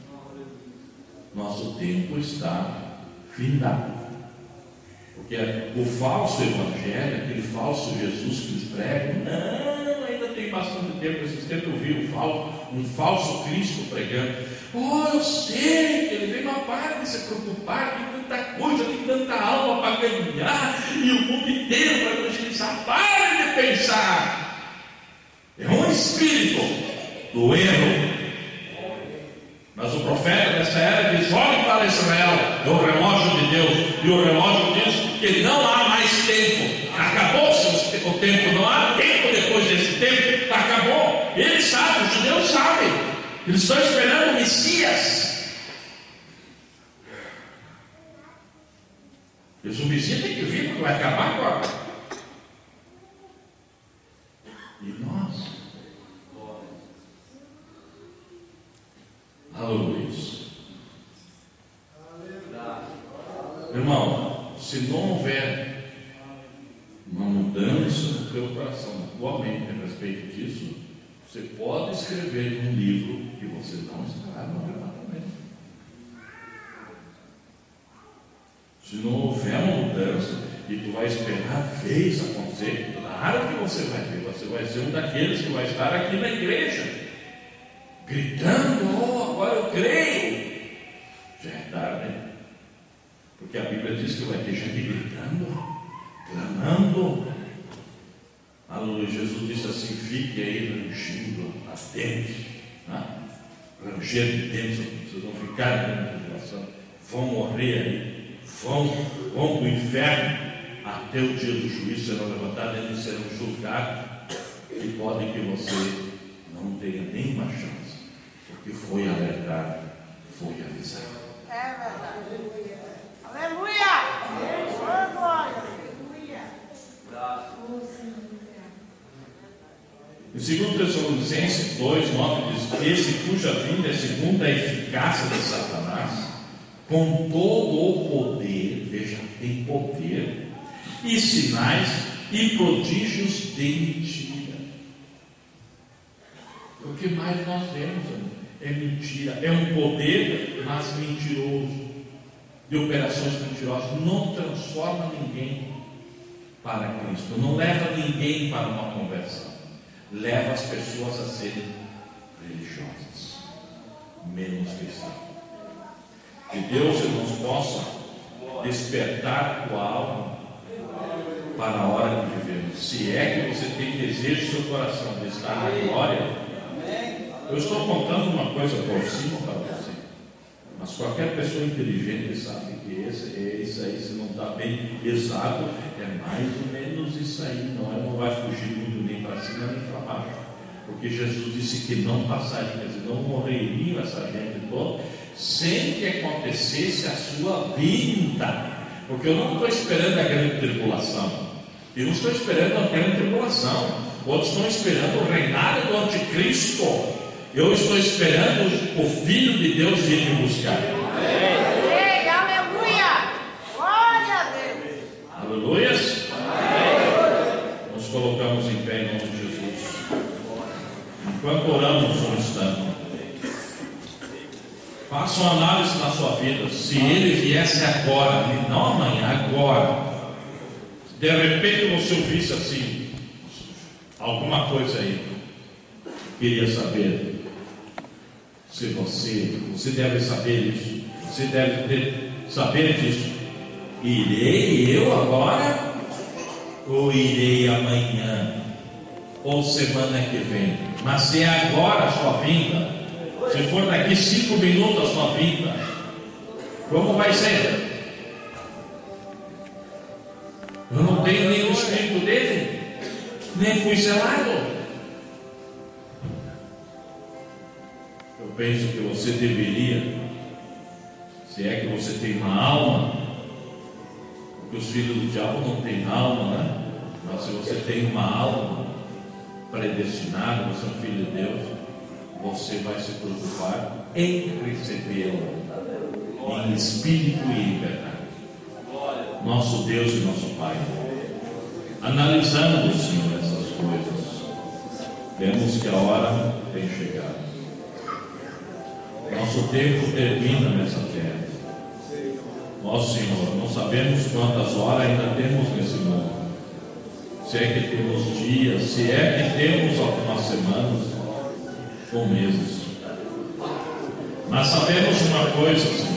Nosso tempo está findado. Porque o falso evangelho, aquele falso Jesus que nos prega, não, ainda tem bastante tempo. Esses tempos eu vi um falso Cristo pregando. Oh, eu sei que ele veio uma parte de se preocupar, tem tanta coisa, tem tanta alma para ganhar, e o mundo inteiro para evangelizar. Pare de pensar. É um espírito do erro. Mas o profeta nessa era diz: olhe para Israel, é o relógio de Deus, e o relógio diz que não há mais tempo, acabou-se o tempo, não há tempo depois desse tempo, acabou. Eles sabem, os judeus sabem, eles estão esperando o Messias. Mas o Messias tem que vir, porque vai acabar agora. E nós, aleluia. Irmão, se não houver uma mudança no teu coração, na tua mente a respeito disso, você pode escrever um livro que você não estará no arrebatamento. Se não houver uma mudança e tu vai esperar ver isso acontecer, claro que você vai ser um daqueles que vai estar aqui na igreja, gritando: oh, agora eu creio. Já é tarde, né? Porque a Bíblia diz que vai ter gente gritando, clamando. Aleluia. Jesus disse assim: fique aí rangindo as dentes, né? Ranger de dentes, vocês vão ficar na tribulação, vão morrer aí, vão para o inferno, até o dia do juízo serão levantados, eles serão julgados, e pode que você não tenha nenhuma chance, porque foi alertado, foi avisado. É verdade. Aleluia! Oh, glória! Em 2 Tessalonicenses 2:9 diz: esse cuja vinda é segundo a eficácia de Satanás, com todo o poder, veja, tem poder, e sinais e prodígios de mentira. O que mais nós vemos é mentira, é um poder, mas mentiroso, de operações mentirosas. Não transforma ninguém para Cristo, não leva ninguém para uma conversão, leva as pessoas a serem religiosas, menos cristãs. Que Deus, irmãos, possa despertar a tua alma para a hora que vivemos. Se é que você tem desejo no seu coração de estar na glória, eu estou contando uma coisa por cima para você, mas qualquer pessoa inteligente sabe que isso aí, se não está bem exato, é mais ou menos isso aí. Não vai fugir muito nem para cima nem para baixo, porque Jesus disse que não passaria, quer dizer, não morreria essa gente toda sem que acontecesse a sua vinda. Porque eu não estou esperando a grande tribulação, eu não estou esperando a grande tribulação, outros estão esperando o reinado do anticristo. Eu estou esperando o Filho de Deus vir me buscar. Ei, aleluia! Glória a Deus! Aleluias! Nos colocamos em pé em nome de Jesus. Enquanto oramos um instante, faça uma análise na sua vida. Se ele viesse agora, e não amanhã, agora, de repente você ouvisse assim, alguma coisa aí, queria saber. Se você deve saber isso, você deve saber disso. Irei eu agora? Ou irei amanhã? Ou semana que vem? Mas se é agora a sua vinda, se for daqui 5 minutos a sua vinda, como vai ser? Eu não tenho nem o Espírito dele, nem fui selado. Eu penso que você deveria, se é que você tem uma alma, porque os filhos do diabo não têm alma, né? Mas se você tem uma alma predestinada, você é um filho de Deus, você vai se preocupar em recebê-lo em espírito e em verdade. Nosso Deus e nosso Pai, analisando, Senhor, essas coisas, vemos que a hora tem chegado. Nosso tempo termina nessa terra. Nós, Senhor, não sabemos quantas horas ainda temos nesse mundo. Se é que temos dias, se é que temos algumas semanas ou meses. Mas sabemos uma coisa, Senhor,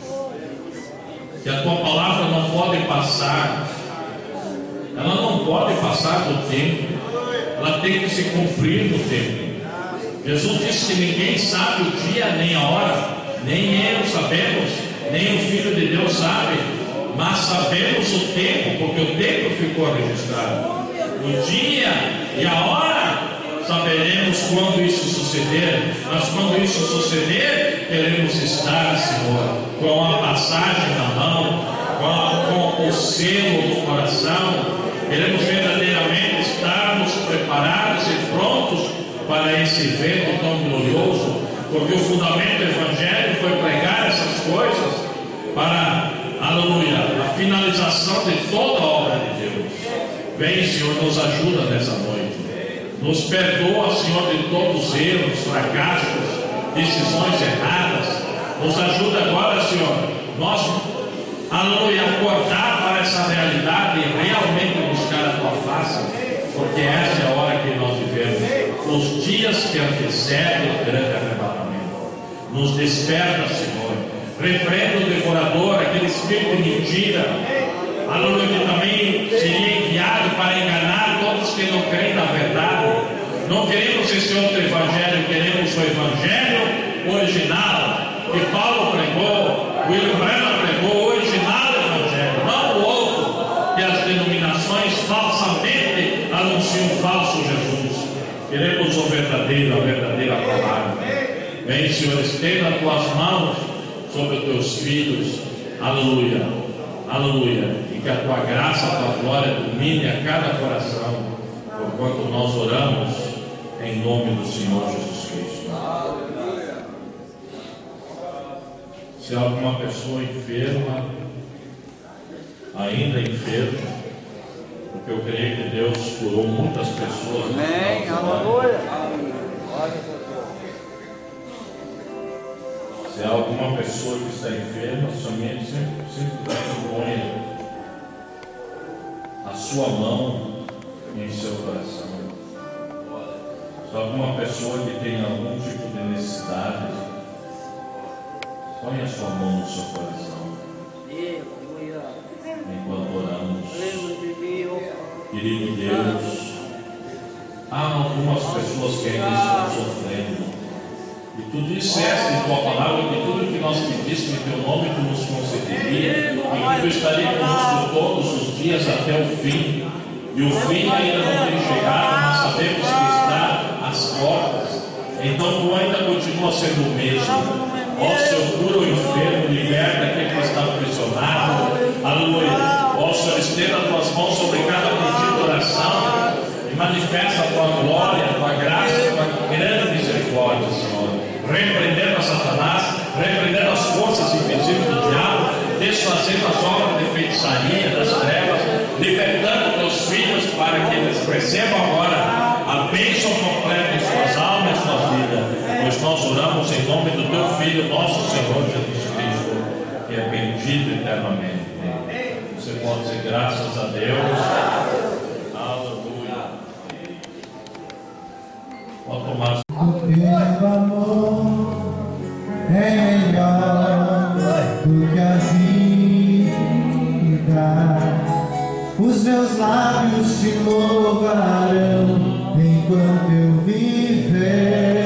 que a Tua palavra não pode passar. Ela não pode passar do tempo. Ela tem que se cumprir no tempo. Jesus disse que ninguém sabe o dia nem a hora, nem eu sabemos, nem o Filho de Deus sabe, mas sabemos o tempo, porque o tempo ficou registrado. O dia e a hora saberemos quando isso suceder, mas quando isso suceder, queremos estar, Senhor, com a passagem na mão, com o selo no coração. Queremos verdadeiramente estarmos preparados e prontos para esse evento tão glorioso, porque o fundamento do Evangelho foi pregar essas coisas para, aleluia, a finalização de toda a obra de Deus. Vem, Senhor, nos ajuda nessa noite. Nos perdoa, Senhor, de todos os erros, fracassos, decisões erradas. Nos ajuda agora, Senhor, nós, aleluia, acordar para essa realidade e realmente buscar a Tua face, porque essa é a hora que nós vivemos. Os dias que antecedem o grande arrebatamento. Nos desperta, Senhor. Repreenda o devorador, aquele espírito de mentira, aleluia, que também seria enviado para enganar todos que não creem na verdade. Não queremos esse outro evangelho, queremos o evangelho original que Paulo pregou, William Branham pregou, o original evangelho, não o outro que as denominações falsamente anunciam um falso Jesus. Queremos o verdadeiro, a verdadeira palavra. Vem, Senhor, estenda as Tuas mãos sobre os Teus filhos, aleluia, aleluia, e que a Tua graça, a Tua glória domine a cada coração, porquanto nós oramos em nome do Senhor Jesus Cristo. Se há alguma pessoa enferma, ainda enferma, porque eu creio que Deus curou muitas pessoas. Amém, aleluia. Se há alguma pessoa que está enferma, somente simplesmente ponha a sua mão em seu coração. Se há alguma pessoa que tem algum tipo de necessidade, ponha a sua mão no seu coração. Enquanto oramos, querido Deus, há algumas pessoas que ainda estão sofrendo, e Tu disseste em Tua palavra que tudo que nós pediste em Teu nome Tu nos concederia, e que Tu estaria conosco todos os dias até o fim, e o fim ainda não tem chegado, mas sabemos que está às portas. Então Tu ainda continua sendo o mesmo. Ó Senhor, cura o enfermo, liberta aquele que está aprisionado, aleluia. Ó Senhor, estenda as Tuas mãos sobre cada pedido de oração e manifesta a Tua glória, a Tua graça, a Tua grande misericórdia, Senhor. Repreendendo a Satanás, repreendendo as forças invisíveis do diabo, desfazendo as obras de feitiçaria das trevas, libertando Teus filhos para que eles recebam agora a bênção completa em suas almas e suas vidas. Pois nós oramos em nome do Teu Filho, nosso Senhor Jesus Cristo, que é bendito eternamente. Você pode dizer graças a Deus. Aleluia. Pode tomar. O Teu amor é melhor do que a vida. Os meus lábios Te louvarão enquanto eu viver.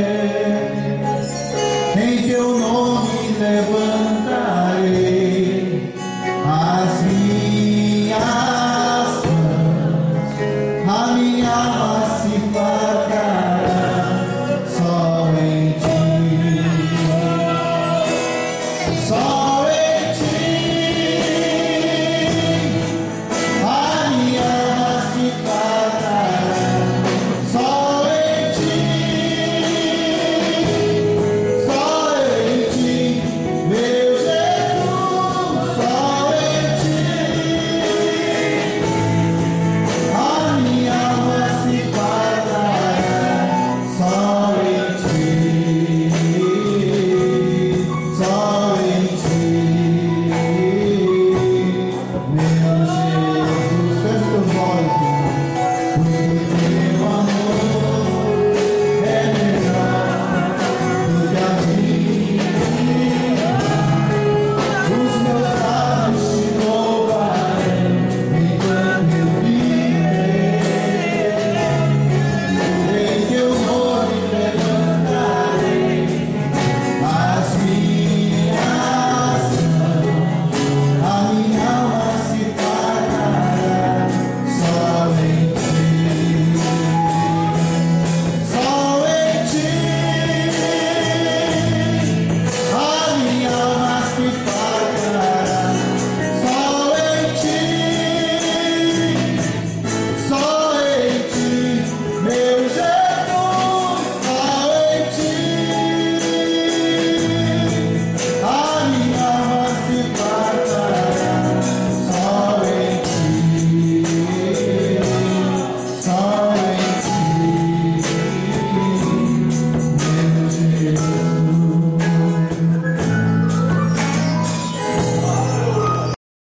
Em Teu nome levantarei as minhas mãos, a minha alma se fartará só em Ti. Só